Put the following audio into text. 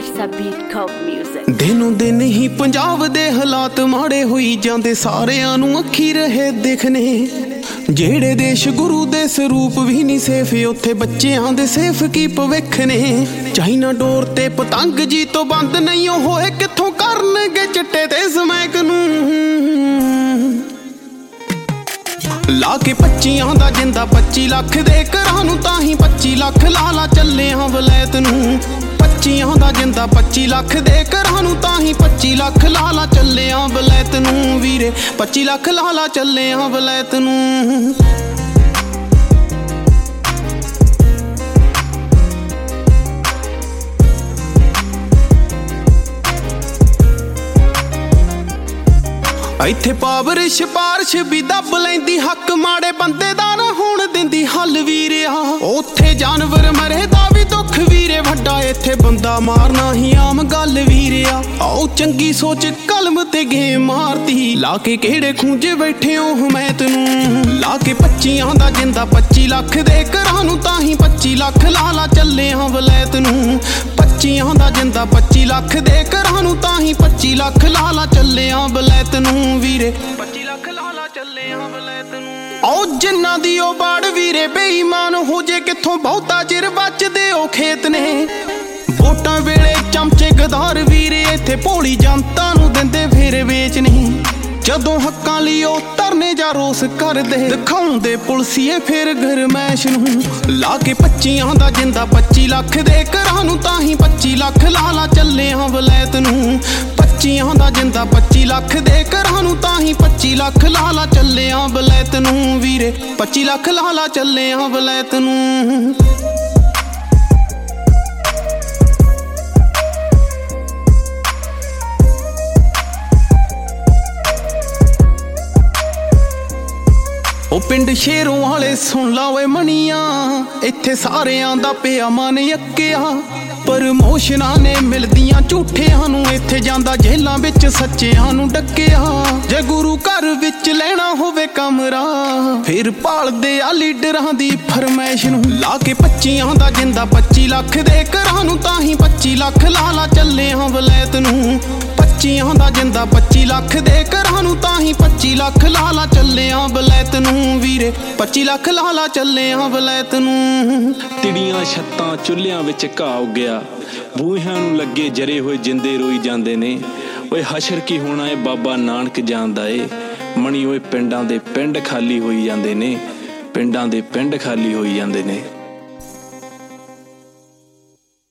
It's a beat called music. ਦਿਨੋਂ ਦਿਨ ਹੀ ਪੰਜਾਬ ਦੇ ਹਾਲਾਤ ਮਾੜੇ ਹੋਈ ਜਾਂਦੇ, ਸਾਰਿਆਂ ਨੂੰ ਅੱਖੀ ਰਹੇ ਦਿਖਣੇ। ਜਿਹੜੇ ਦੇਸ਼ ਗੁਰੂ ਦੇ ਸਰੂਪ ਵੀ ਨਹੀਂ ਸੇਫ, ਉੱਥੇ ਬੱਚਿਆਂ ਦੇ ਸੇਫ ਕੀ ਭਵਿੱਖ ਨੇ। ਚਾਈਨਾ ਡੋਰ ਤੇ ਪਤੰਗ ਜੀ ਤੋਂ ਬੰਦ ਨਹੀਂ ਹੋਏ, ਕਿੱਥੋਂ ਕਰਨਗੇ ਚਿੱਟੇ ਤੇ ਸਮੈਕ ਨੂੰ। ਲਾ ਕੇ 25 ਦਾ ਜਿੰਦਾ 25 ਲੱਖ ਦੇ ਘਰਾਂ ਨੂੰ, ਤਾਂ ਹੀ 25 ਲੱਖ ਲਾਲਾ ਚੱਲੇ ਹਾਂ ਵਲੈਤ ਨੂੰ। 25 ਦਾ ਜਿੰਦਾ 25 ਲੱਖ ਦੇ ਘਰਾਂ ਨੂੰ, ਤਾਂ ਹੀ 25 ਲੱਖ ਲਾਲਾ ਚੱਲੇ ਹਾਂ ਵਲੈਤ ਨੂੰ ਵੀਰੇ। 25 ਲੱਖ ਲਾਲਾ ਚੱਲੇ ਹਾਂ ਵਲੈਤ ਨੂੰ। ਇੱਥੇ ਪਾਵਰ ਸਿਫਾਰਿਸ਼ ਵੀ ਦੱਬ ਲੈਂਦੀ, ਹੱਕ ਮਾੜੇ ਬੰਦੇ ਦਾ ਨਾ ਹੋਣ ਦਿੰਦੀ ਹੱਲ ਵੀਰਿਆ। ਉੱਥੇ ਜਾਨਵਰ ਮਰੇ ਦਾ ਵੀ ਦੁੱਖ ਵੀਰੇ ਵੱਡਾ, ਇੱਥੇ ਬੰਦਾ ਮਾਰਨਾ ਹੀ ਆਮ ਗੱਲ ਵੀਰਿਆ। ਆਓ ਚੰਗੀ ਸੋਚ ਕਲਮ ਤੇ ਗੇਮ ਮਾਰਦੀ, ਲਾ ਕੇ ਕਿਹੜੇ ਖੂੰਜੇ ਬੈਠੇ ਹੋ ਹਮੈਤ ਨੂੰ। ਲਾ ਕੇ 25 ਦਾ ਜਿੰਦਾ 25 ਲੱਖ ਦੇ ਘਰਾਂ ਨੂੰ, ਤਾਂ ਹੀ 25 ਲੱਖ ਲਾਲਾ ਚੱਲੇ ਹਾਂ ਵਲੈਤ ਨੂੰ। 25 ਦਾ ਜਿੰਦਾ 25 ਲੱਖ ਦੇ ਘਰਾਂ ਨੂੰ, ਤਾਂ ਹੀ 25 ਲੱਖ ਲਾਲਾ ਚੱਲੇ ਹਾਂ ਵਲੈਤ ਨੂੰ ਵੀਰੇ। 25 ਲੱਖ ਲਾਲਾ ਚੱਲੇ ਹਾਂ ਵਲੈਤ ਨੂੰ। ਆਓ ਜਿੰਨਾਂ ਦੀ ਉਹ ਬਾੜ ਵੀਰੇ ਬੇਈਮਾਨ ਹੋ ਜੇ, ਕਿੱਥੋਂ ਬਹੁਤਾ ਚਿਰ ਬਚਦੇ ਉਹ ਖੇਤ ਨੇ। ਵੋਟਾਂ ਵੇਲੇ ਚਮਚੇ ਗਦਾਰ ਵੀਰੇ, ਇੱਥੇ ਭੋਲੀ ਜਨਤਾ ਨੂੰ ਦਿੰਦੇ ਫੇਰ ਵੇਚ ਨਹੀਂ। ਜਦੋਂ ਹੱਕਾਂ ਲਈ ਉਹ ਧਰਨੇ ਜਾਂ ਰੋਸ ਕਰਦੇ, ਦਿਖਾਉਂਦੇ ਪੁਲਸੀਏ ਫਿਰ ਗਰਮੈਸ਼ ਨੂੰ। ਲਾ ਕੇ 25 ਦਾ ਜਿੰਦਾ 25 ਲੱਖ ਦੇ ਘਰਾਂ ਨੂੰ, ਤਾਂ ਹੀ 25 ਲੱਖ ਲਾਲਾ ਚੱਲੇ ਹਾਂ ਵਲੈਤ ਨੂੰ। 25 ਦਾ ਜਿੰਦਾ 25 ਲੱਖ ਦੇ ਘਰਾਂ ਨੂੰ, ਤਾਂ ਹੀ 25 ਲੱਖ ਲਾਲਾ ਚੱਲੇ ਹਾਂ ਵਲੈਤ ਨੂੰ ਵੀਰੇ। 25 ਲੱਖ ਲਾਲਾ ਚੱਲੇ ਹਾਂ ਵਲੈਤ ਨੂੰ। ਉਹ ਪਿੰਡ ਸ਼ੇਰੋਂ ਵਾਲੇ ਸੁਣ ਲਾ ਓਏ ਮਣੀਆਂ, ਇੱਥੇ ਸਾਰਿਆਂ ਦਾ ਪਿਆ ਮਨ ਅੱਕਿਆ। ਪ੍ਰਮੋਸ਼ਨਾਂ ਨੇ ਮਿਲਦੀਆਂ ਝੂਠਿਆਂ ਨੂੰ, ਇੱਥੇ ਜਾਂਦਾ ਜੇਲਾਂ ਵਿੱਚ ਸੱਚਿਆਂ ਨੂੰ ਡੱਕਿਆ। ਜੇ ਗੁਰੂ ਘਰ ਵਿੱਚ ਲੈਣਾ ਹੋਵੇ ਕਮਰਾ, ਫਿਰ ਭਾਲਦੇ ਆ ਲੀਡਰਾਂ ਦੀ ਫਰਮੈਸ਼ ਨੂੰ। ਲਾ ਕੇ 25 ਦਾ ਜਿੰਦਾ 25 ਲੱਖ ਦੇ ਘਰਾਂ ਨੂੰ, ਤਾਂ ਹੀ 25 ਲੱਖ ਲਾਲਾ ਚੱਲੇ ਹਾਂ ਵਲੈਤ ਨੂੰ। 25 ਦਾ ਜਿੰਦਾ 25 ਲੱਖ ਦੇ ਘਰਾਂ ਨੂੰ, ਤਾਂ ਹੀ 25 ਲੱਖ ਲਾਲਾ ਚੱਲੇ ਹਾਂ ਵਲੈਤ ਨੂੰ ਵੀਰੇ। 25 ਲੱਖ ਲਾਲਾ ਚੱਲੇ ਹਾਂ ਵਲੈਤ ਨੂੰ। ਤਿੜੀਆਂ ਛੱਤਾਂ ਚੁੱਲ੍ਹਿਆਂ ਵਿੱਚ ਘਾਹ ਉੱਗਿਆ, ਬੂਹਿਆਂ ਨੂੰ ਲੱਗੇ ਜਰੇ ਹੋਏ ਜਿੰਦੇ ਰੋਈ ਜਾਂਦੇ ਨੇ। ਓਏ ਹਸ਼ਰ ਕੀ ਹੋਣਾ ਏ ਬਾਬਾ ਨਾਨਕ ਜਾਣਦਾ ਏ। ਮਣੀ ਓਏ ਪਿੰਡਾਂ ਦੇ ਪਿੰਡ ਖਾਲੀ ਹੋਈ ਜਾਂਦੇ ਨੇ, ਪਿੰਡਾਂ ਦੇ ਪਿੰਡ ਖਾਲੀ ਹੋਈ ਜਾਂਦੇ ਨੇ।